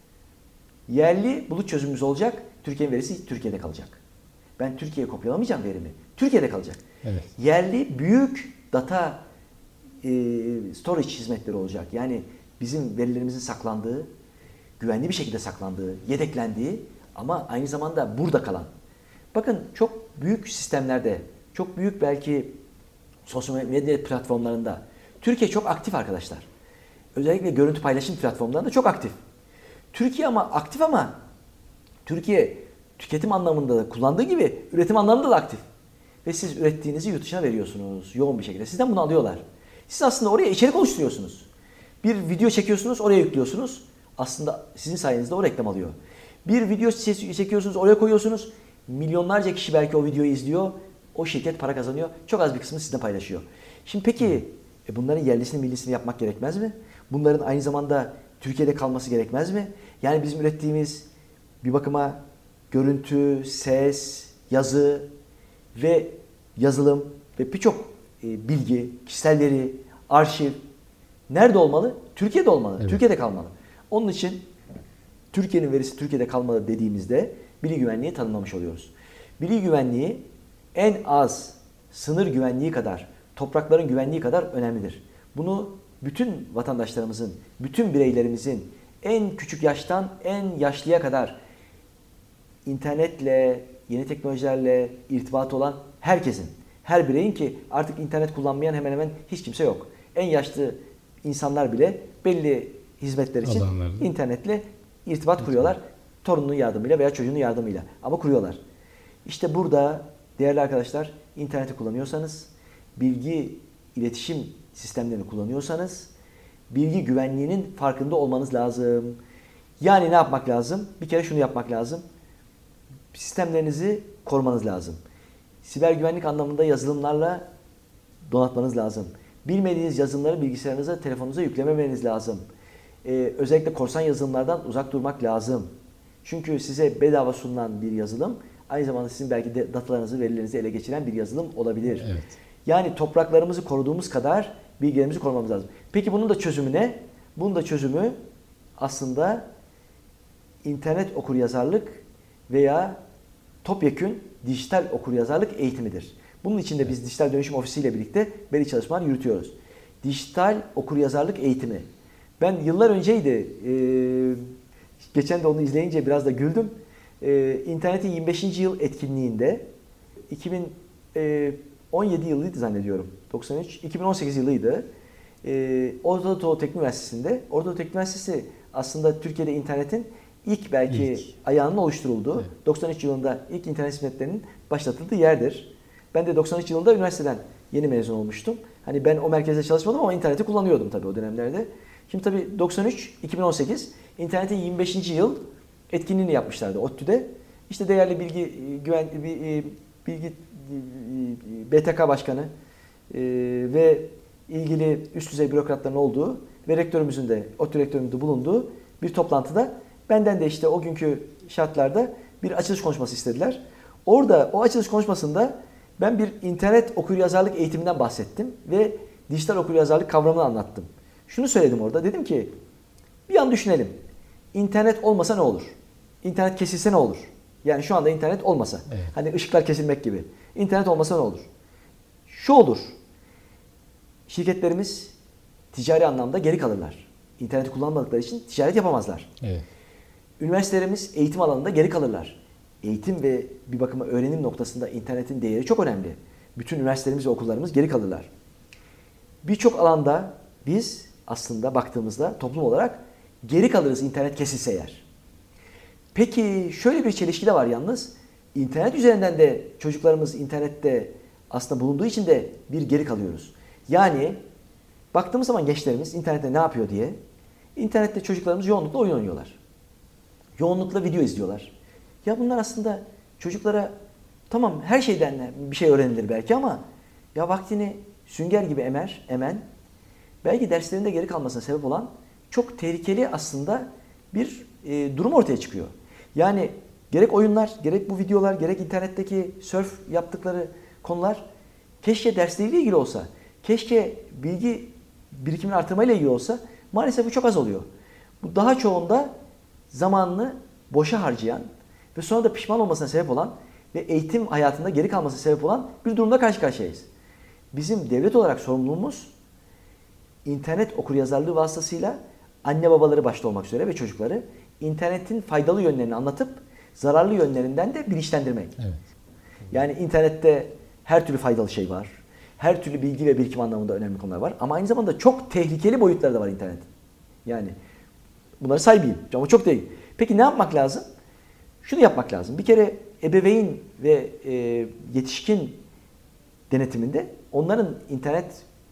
Yerli bulut çözümümüz olacak. Türkiye'nin verisi Türkiye'de kalacak. Ben Türkiye'ye kopyalamayacağım verimi. Türkiye'de kalacak. Evet. Yerli büyük data e, storage hizmetleri olacak. Yani bizim verilerimizin saklandığı, güvenli bir şekilde saklandığı, yedeklendiği ama aynı zamanda burada kalan. Bakın çok büyük sistemlerde, çok büyük belki sosyal medya platformlarında Türkiye çok aktif arkadaşlar. Özellikle görüntü paylaşım platformlarında çok aktif. Türkiye ama aktif ama Türkiye tüketim anlamında da kullandığı gibi üretim anlamında da aktif. Ve siz ürettiğinizi yurt dışına veriyorsunuz yoğun bir şekilde. Sizden bunu alıyorlar. Siz aslında oraya içerik oluşturuyorsunuz. Bir video çekiyorsunuz, oraya yüklüyorsunuz. Aslında sizin sayenizde o reklam alıyor. Bir video çekiyorsunuz, oraya koyuyorsunuz. Milyonlarca kişi belki o videoyu izliyor. O şirket para kazanıyor. Çok az bir kısmını sizden paylaşıyor. Şimdi peki e bunların yerlisini millisini yapmak gerekmez mi? Bunların aynı zamanda Türkiye'de kalması gerekmez mi? Yani bizim ürettiğimiz bir bakıma görüntü, ses, yazı ve yazılım ve birçok e, bilgi, kişisel veri, arşiv nerede olmalı? Türkiye'de olmalı. Evet. Türkiye'de kalmalı. Onun için Türkiye'nin verisi Türkiye'de kalmalı dediğimizde bilgi güvenliği tanımlamış oluyoruz. Bilgi güvenliği en az sınır güvenliği kadar, toprakların güvenliği kadar önemlidir. Bunu bütün vatandaşlarımızın, bütün bireylerimizin en küçük yaştan en yaşlıya kadar internetle, yeni teknolojilerle irtibatı olan herkesin, her bireyin ki artık internet kullanmayan hemen hemen hiç kimse yok. En yaşlı insanlar bile belli hizmetler için Alanlarda. internetle irtibat kuruyorlar. Torununun yardımıyla veya çocuğunun yardımıyla ama kuruyorlar. İşte burada değerli arkadaşlar interneti kullanıyorsanız, bilgi iletişim sistemlerini kullanıyorsanız bilgi güvenliğinin farkında olmanız lazım. Yani ne yapmak lazım? Bir kere şunu yapmak lazım. Sistemlerinizi korumanız lazım. Siber güvenlik anlamında yazılımlarla donatmanız lazım. Bilmediğiniz yazılımları bilgisayarınıza, telefonunuza yüklememeniz lazım. Ee, özellikle korsan yazılımlardan uzak durmak lazım. Çünkü size bedava sunulan bir yazılım aynı zamanda sizin belki de datalarınızı, verilerinizi ele geçiren bir yazılım olabilir. Evet. Yani topraklarımızı koruduğumuz kadar bilgilerimizi korumamız lazım. Peki bunun da çözümü ne? Bunun da çözümü aslında internet okuryazarlık veya topyekün dijital okuryazarlık eğitimidir. Bunun için de biz Dijital Dönüşüm Ofisi ile birlikte belli çalışmalar yürütüyoruz. Dijital okuryazarlık eğitimi. Ben yıllar önceydi, e, geçen de onu izleyince biraz da güldüm. E, İnternetin yirmi beşinci yıl etkinliğinde iki bin on yedi yılıydı zannediyorum. doksan üç, iki bin on sekiz yılıydı. E, Orta Doğu Teknik Üniversitesi'nde. Orta Doğu Teknik Üniversitesi aslında Türkiye'de internetin ilk belki İlk. ayağının oluşturulduğu, Evet. doksan üç yılında ilk internet hizmetlerinin başlatıldığı yerdir. Ben de doksan üç yılında üniversiteden yeni mezun olmuştum. Hani ben o merkezde çalışmadım ama interneti kullanıyordum tabii o dönemlerde. Şimdi tabii doksan üç iki bin on sekiz internetin yirmi beşinci yıl etkinliğini yapmışlardı ODTÜ'de. İşte değerli bilgi güven bilgi B T K Başkanı ve ilgili üst düzey bürokratların olduğu ve rektörümüzün de ODTÜ rektörümün de bulunduğu bir toplantıda benden de işte o günkü şartlarda bir açılış konuşması istediler. Orada o açılış konuşmasında ben bir internet okuryazarlık eğitiminden bahsettim ve dijital okuryazarlık kavramını anlattım. Şunu söyledim orada, dedim ki bir an düşünelim. İnternet olmasa ne olur? İnternet kesilse ne olur? Yani şu anda internet olmasa, evet. Hani ışıklar kesilmek gibi. İnternet olmasa ne olur? Şu olur. Şirketlerimiz ticari anlamda geri kalırlar. İnterneti kullanmadıkları için ticaret yapamazlar. Evet. Üniversitelerimiz eğitim alanında geri kalırlar. Eğitim ve bir bakıma öğrenim noktasında internetin değeri çok önemli. Bütün üniversitelerimiz ve okullarımız geri kalırlar. Birçok alanda biz aslında baktığımızda toplum olarak geri kalırız internet kesilse eğer. Peki şöyle bir çelişki de var yalnız. İnternet üzerinden de çocuklarımız internette aslında bulunduğu için de bir geri kalıyoruz. Yani baktığımız zaman gençlerimiz internette ne yapıyor diye, internette çocuklarımız yoğunlukla oyun oynuyorlar. Yoğunlukla video izliyorlar. Ya bunlar aslında çocuklara tamam her şeyden bir şey öğrenilir belki ama ya vaktini sünger gibi emer, emen, belki derslerinde geri kalmasına sebep olan çok tehlikeli aslında bir e, durum ortaya çıkıyor. Yani gerek oyunlar, gerek bu videolar, gerek internetteki surf yaptıkları konular keşke dersleriyle ilgili olsa, keşke bilgi birikimini artırmayla ilgili olsa, maalesef bu çok az oluyor. Bu daha çoğunda zamanını boşa harcayan ve sonra da pişman olmasına sebep olan ve eğitim hayatında geri kalmasına sebep olan bir durumda karşı karşıyayız. Bizim devlet olarak sorumluluğumuz internet okuryazarlığı vasıtasıyla anne babaları başta olmak üzere ve çocukları internetin faydalı yönlerini anlatıp zararlı yönlerinden de bilinçlendirmek. Evet. Yani internette her türlü faydalı şey var. Her türlü bilgi ve birikim anlamında önemli konular var. Ama aynı zamanda çok tehlikeli boyutları da var internetin. Yani bunları saymayayım ama çok değil. Peki ne yapmak lazım? Şunu yapmak lazım. Bir kere ebeveyn ve e, yetişkin denetiminde onların internet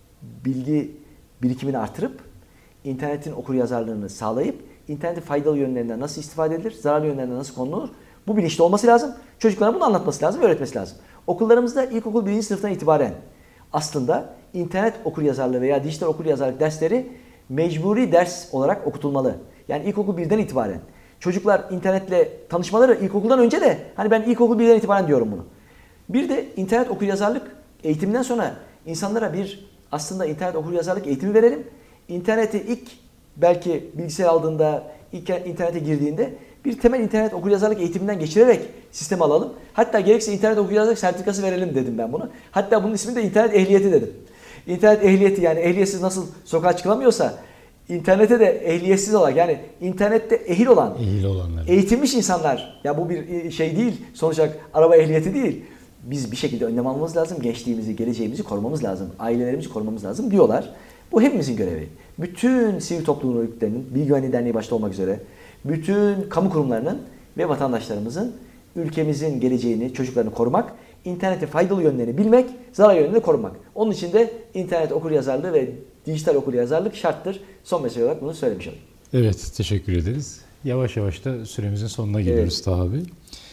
bilgi birikimini artırıp internetin okuryazarlığını sağlayıp internetin faydalı yönlerinden nasıl istifade edilir, zararlı yönlerinden nasıl konulur, bu bilinçli olması lazım. Çocuklara bunu anlatması lazım ve öğretmesi lazım. Okullarımızda ilkokul birinci sınıftan itibaren aslında internet okuryazarlığı veya dijital okuryazarlık dersleri mecburi ders olarak okutulmalı. Yani ilkokul birden itibaren. Çocuklar internetle tanışmaları ilkokuldan önce de, hani ben ilkokul birden itibaren diyorum bunu. Bir de internet okuryazarlık eğitiminden sonra insanlara bir aslında internet okuryazarlık eğitimi verelim. İnterneti ilk belki bilgisayar aldığında, ilk internete girdiğinde bir temel internet okuryazarlık eğitiminden geçirerek sisteme alalım. Hatta gerekirse internet okuryazarlık sertifikası verelim dedim ben bunu. Hatta bunun ismini de internet ehliyeti dedim. İnternet ehliyeti, yani ehliyetsiz nasıl sokağa çıkılamıyorsa internete de ehliyetsiz olarak, yani internette ehil olan, ehil olanlar, eğitilmiş insanlar, ya bu bir şey değil, sonuç olarak araba ehliyeti değil. Biz bir şekilde önlem almamız lazım, gençliğimizi, geleceğimizi korumamız lazım, ailelerimizi korumamız lazım diyorlar. Bu hepimizin görevi. Bütün sivil toplum örgütlerinin, Bilgi Güvenliği Derneği başta olmak üzere, bütün kamu kurumlarının ve vatandaşlarımızın ülkemizin geleceğini, çocuklarını korumak, internetin faydalı yönlerini bilmek, zarar yönlerini korumak. Onun için de internet okuryazarlığı ve dijital okuryazarlık şarttır. Son mesele olarak bunu söylemiş olayım. Evet, teşekkür ederiz. Yavaş yavaş da süremizin sonuna geliyoruz evet. Taha abi.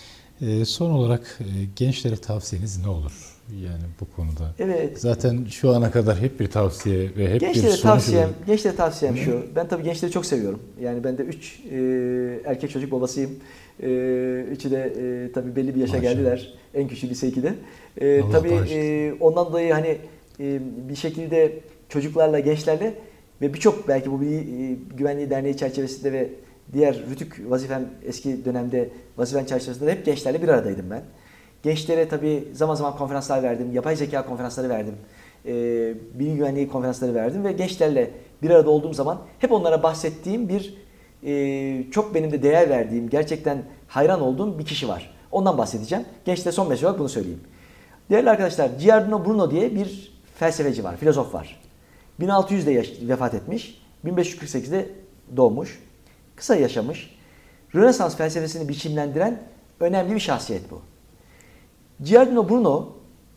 Ee, son olarak e, gençlere tavsiyeniz ne olur? Yani bu konuda. Evet. Zaten şu ana kadar hep bir tavsiye ve hep gençlere bir sonuç. Tavsiyem, gençlere tavsiyem şu. Ben tabii gençleri çok seviyorum. Yani ben de üç e, erkek çocuk babasıyım. E, üçü de e, tabii belli bir yaşa Maşallah. geldiler. En küçüğü lise ikide. E, tabii e, ondan dolayı hani e, bir şekilde çocuklarla, gençlerle ve birçok belki bu Bilgi Güvenliği Derneği çerçevesinde ve diğer Rütük vazifem eski dönemde vazifem çerçevesinde hep gençlerle bir aradaydım ben. Gençlere tabii zaman zaman konferanslar verdim, yapay zeka konferansları verdim, e, bilgi güvenliği konferansları verdim ve gençlerle bir arada olduğum zaman hep onlara bahsettiğim bir e, çok benim de değer verdiğim, gerçekten hayran olduğum bir kişi var. Ondan bahsedeceğim. Gençlere son mesaj olarak bunu söyleyeyim. Değerli arkadaşlar, Giordano Bruno diye bir felsefeci var, filozof var. bin altı yüzde yaş- vefat etmiş, bin beş yüz kırk sekizde doğmuş, kısa yaşamış. Rönesans felsefesini biçimlendiren önemli bir şahsiyet bu. Giordano Bruno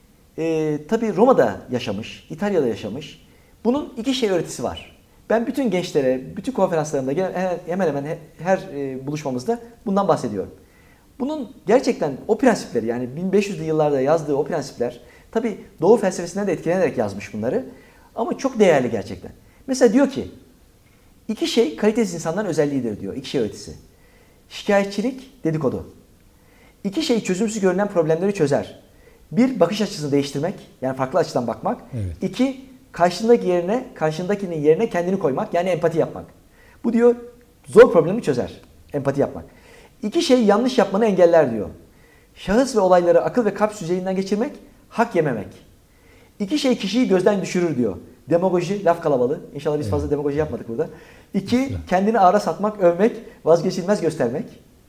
e, tabii Roma'da yaşamış, İtalya'da yaşamış. Bunun iki şey öğretisi var. Ben bütün gençlere, bütün konferanslarımda hemen hemen her e, buluşmamızda bundan bahsediyorum. Bunun gerçekten o prensipleri, yani bin beş yüzlü yıllarda yazdığı o prensipler, tabii Doğu felsefesinden de etkilenerek yazmış bunları. Ama çok değerli gerçekten. Mesela diyor ki, iki şey kalitesiz insanların özelliğidir diyor. İki şey öğretisi. Şikayetçilik, dedikodu. İki şey çözümsüz görünen problemleri çözer. Bir, bakış açısını değiştirmek, yani farklı açıdan bakmak. Evet. İki, karşındaki yerine, karşındakinin yerine kendini koymak, yani empati yapmak. Bu diyor zor problemi çözer, empati yapmak. İki şey yanlış yapmanı engeller diyor. Şahıs ve olayları akıl ve kalp düzeyinden geçirmek, hak yememek. İki şey kişiyi gözden düşürür diyor. Demagoji, laf kalabalığı. İnşallah biz evet. fazla demagoji yapmadık burada. İki, kendini ağra satmak, övmek, vazgeçilmez göstermek.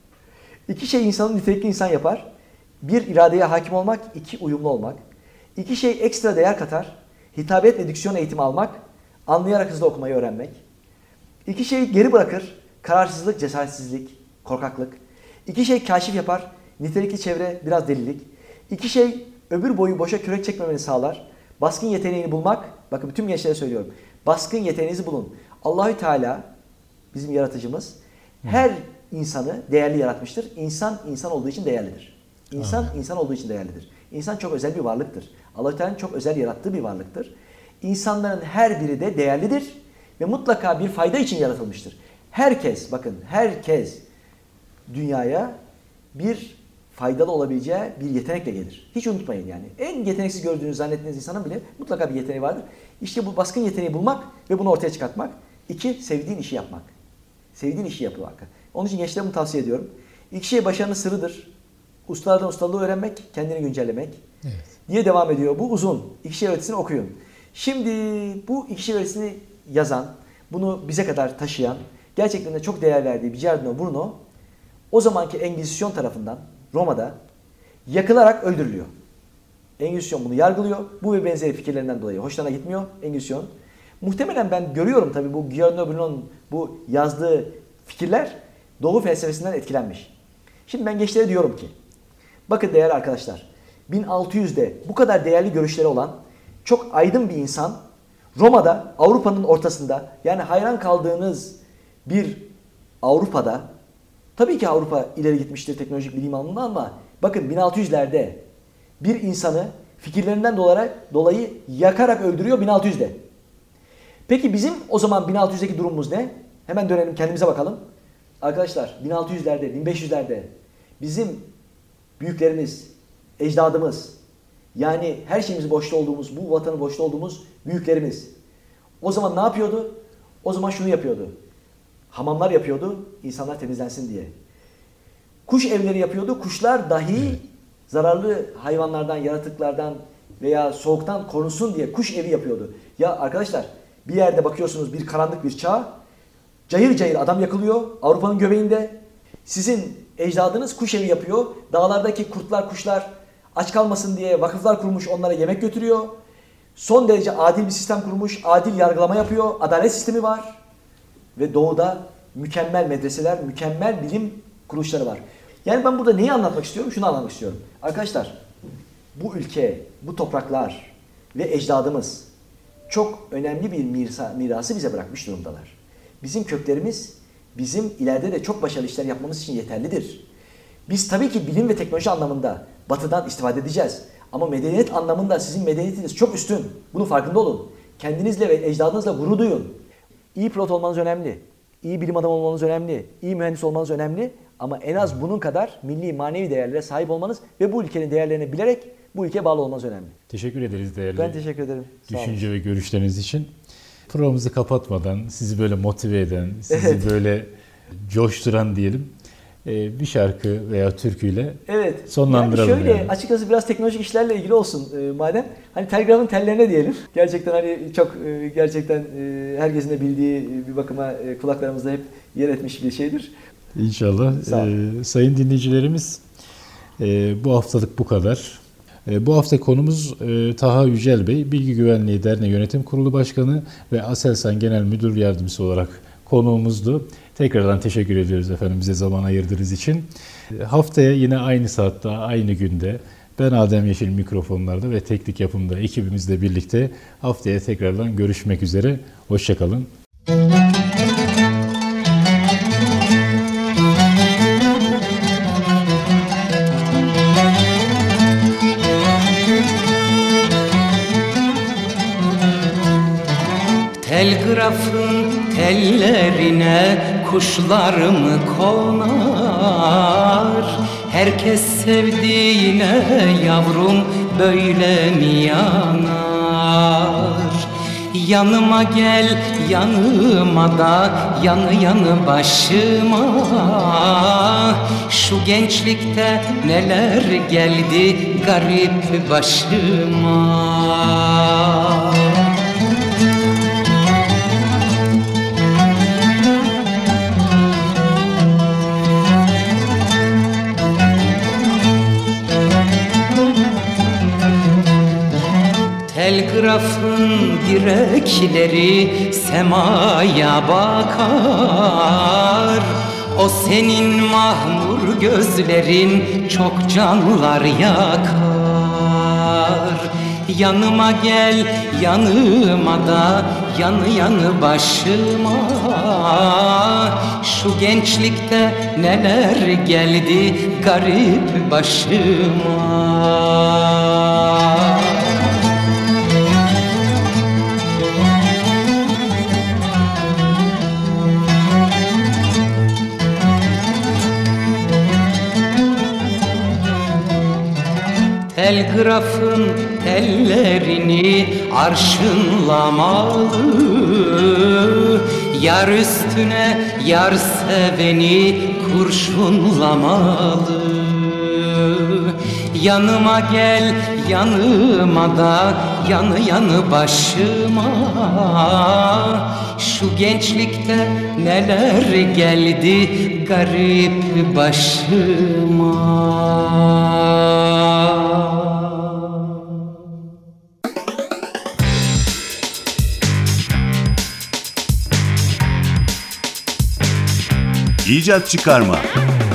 İki şey insanı nitelikli insan yapar. Bir, iradeye hakim olmak. İki, uyumlu olmak. İki şey ekstra değer katar. Hitabet ve diksiyon eğitimi almak. Anlayarak hızlı okumayı öğrenmek. İki şey geri bırakır. Kararsızlık, cesaretsizlik, korkaklık. İki şey kaşif yapar. Nitelikli çevre, biraz delilik. İki şey ömür boyu boşa kürek çekmemeni sağlar. Baskın yeteneğini bulmak, bakın bütün gençlere söylüyorum. Baskın yeteneğinizi bulun. Allahü Teala, bizim yaratıcımız, her insanı değerli yaratmıştır. İnsan, insan olduğu için değerlidir. İnsan, Amin. insan olduğu için değerlidir. İnsan çok özel bir varlıktır. Allah-u Teala'nın çok özel yarattığı bir varlıktır. İnsanların her biri de değerlidir ve mutlaka bir fayda için yaratılmıştır. Herkes, bakın herkes dünyaya bir faydalı olabileceği bir yetenekle gelir. Hiç unutmayın yani. En yeteneksiz gördüğünüz zannettiğiniz insanın bile mutlaka bir yeteneği vardır. İşte bu baskın yeteneği bulmak ve bunu ortaya çıkartmak. İki, sevdiğin işi yapmak. Sevdiğin işi yapmak. Onun için gençlere bunu tavsiye ediyorum. İlk şey başarının sırrıdır. Ustalardan ustalığı öğrenmek, kendini güncellemek. Evet. Diye devam ediyor. Bu uzun. İki şey öğretisini okuyun. Şimdi bu iki şey öğretisini yazan, bunu bize kadar taşıyan, gerçekten de çok değer verdiği Bicardino Bruno, o zamanki Engizisyon tarafından Roma'da yakılarak öldürülüyor. Engizisyon bunu yargılıyor. Bu ve benzeri fikirlerinden dolayı hoşlarına gitmiyor Engizisyon. Muhtemelen ben görüyorum tabii bu Bicardino Bruno'nun bu yazdığı fikirler Doğu felsefesinden etkilenmiş. Şimdi ben gençlere diyorum ki, bakın değerli arkadaşlar, bin altı yüzde bu kadar değerli görüşleri olan çok aydın bir insan Roma'da, Avrupa'nın ortasında, yani hayran kaldığınız bir Avrupa'da, tabii ki Avrupa ileri gitmiştir teknolojik bilim alanında ama bakın bin altı yüzlerde bir insanı fikirlerinden dolayı yakarak öldürüyor bin altı yüzde. Peki bizim o zaman bin altı yüzdeki durumumuz ne? Hemen dönelim kendimize bakalım. Arkadaşlar bin altı yüzlerde, bin beş yüzlerde bizim büyüklerimiz, ecdadımız, yani her şeyimizi boşta olduğumuz, bu vatanı boşta olduğumuz büyüklerimiz o zaman ne yapıyordu? O zaman şunu yapıyordu. Hamamlar yapıyordu, insanlar temizlensin diye. Kuş evleri yapıyordu, kuşlar dahi zararlı hayvanlardan, yaratıklardan veya soğuktan korunsun diye kuş evi yapıyordu. Ya arkadaşlar bir yerde bakıyorsunuz bir karanlık bir çağ, cayır cayır adam yakılıyor Avrupa'nın göbeğinde. Sizin ecdadınız kuş evi yapıyor. Dağlardaki kurtlar, kuşlar aç kalmasın diye vakıflar kurmuş, onlara yemek götürüyor. Son derece adil bir sistem kurmuş, adil yargılama yapıyor, adalet sistemi var. Ve doğuda mükemmel medreseler, mükemmel bilim kuruluşları var. Yani ben burada neyi anlatmak istiyorum? Şunu anlatmak istiyorum. Arkadaşlar bu ülke, bu topraklar ve ecdadımız çok önemli bir mirasa, mirası bize bırakmış durumdalar. Bizim köklerimiz bizim ileride de çok başarılı işler yapmamız için yeterlidir. Biz tabii ki bilim ve teknoloji anlamında batıdan istifade edeceğiz. Ama medeniyet anlamında sizin medeniyetiniz çok üstün. Bunun farkında olun. Kendinizle ve ecdadınızla gurur duyun. İyi pilot olmanız önemli. İyi bilim adamı olmanız önemli. İyi mühendis olmanız önemli. Ama en az bunun kadar milli manevi değerlere sahip olmanız ve bu ülkenin değerlerini bilerek bu ülkeye bağlı olmanız önemli. Teşekkür ederiz değerli. Ben teşekkür ederim. Düşünce ve görüşleriniz için. Programımızı kapatmadan sizi böyle motive eden, sizi evet. böyle coşturan diyelim bir şarkı veya türküyle evet. sonlandıralım. Yani şöyle yani. Açıkçası biraz teknolojik işlerle ilgili olsun e, madem. Hani telgrafın tellerine diyelim. Gerçekten hani çok e, gerçekten e, herkesin de bildiği bir bakıma e, kulaklarımızda hep yer etmiş bir şeydir. İnşallah. Ee, sayın dinleyicilerimiz e, bu haftalık bu kadar. E, bu hafta konumuz e, Taha Yücel Bey, Bilgi Güvenliği Derneği Yönetim Kurulu Başkanı ve Aselsan Genel Müdür Yardımcısı olarak konuğumuzdu. Tekrardan teşekkür ediyoruz efendim bize zaman ayırdığınız için. E, haftaya yine aynı saatte, aynı günde ben Adem Yeşil mikrofonlarda ve teknik yapımda ekibimizle birlikte haftaya tekrardan görüşmek üzere. Hoşçakalın. Telgrafın tellerine kuşlar mı konar? Herkes sevdiğine yavrum böyle mi yanar? Yanıma gel, yanıma da yanı yanı başıma. Şu gençlikte neler geldi garip başıma. Telgrafın direkleri semaya bakar. O senin mahmur gözlerin çok canlar yakar. var. Yanıma gel, yanıma da, yanı yanı başıma. Şu gençlikte neler geldi garip başıma. Telgrafın tellerini arşınlamalı, yar üstüne yar seveni kurşunlamalı. Yanıma gel, yanıma da, yanı yanı başıma. Şu gençlikte neler geldi garip başıma. İcat çıkarma.